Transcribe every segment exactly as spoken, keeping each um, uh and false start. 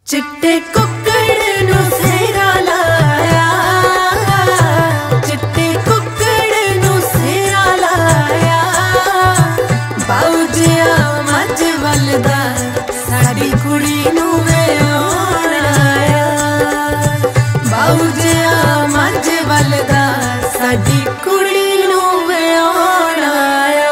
चिट्टे कुक्कड़ नू सेरा लाया, चिट्टे कुक्कड़ नू सेरा लाया। बाऊजिया मज वलदा साडी कुड़ी नू व्याहण आया। बाऊजिया मज वलदा साडी कुड़ी नू व्याहण आया।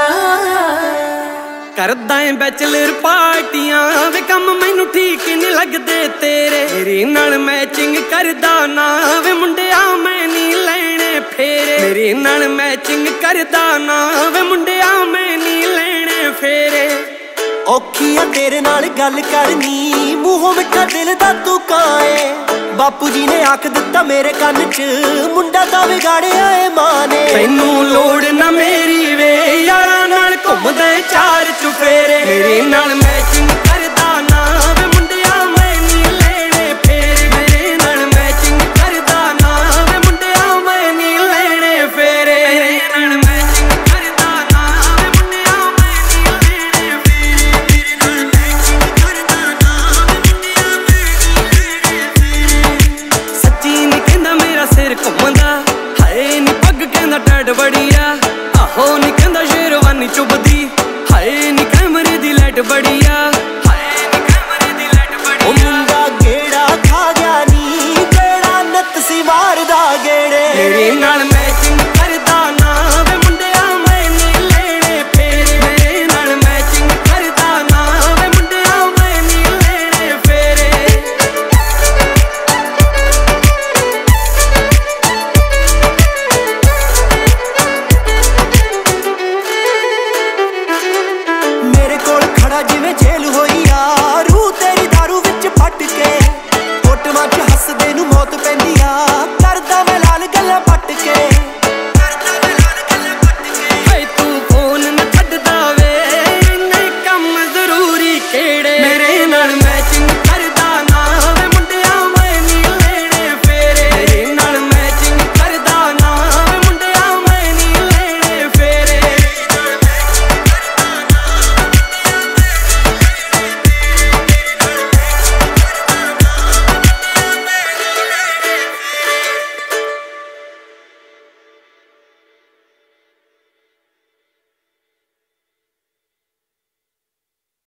करदा है बैचलर पार्टियां वे कम मैनू ठीक नहीं लगदे तेरे। मेरी नाल मैचिंग करदा ना वे मुंडिया मैं नहीं लेने फेरे। मेरी नाल मैचिंग करदा ना वे मुंडिया मैं नहीं लेने फेरे। औखी आ तेरे नाल गल करनी, मूहों मिठा दिल दा तू काए। बापू जी ने आख दिता मेरे कन च, मुंडा दा विगाड़िया ए मां ने। तैनू लोड़ ना मेरी वे यारां नाल घुमदे चार चुफेरे। मेरी नाल मैचिंग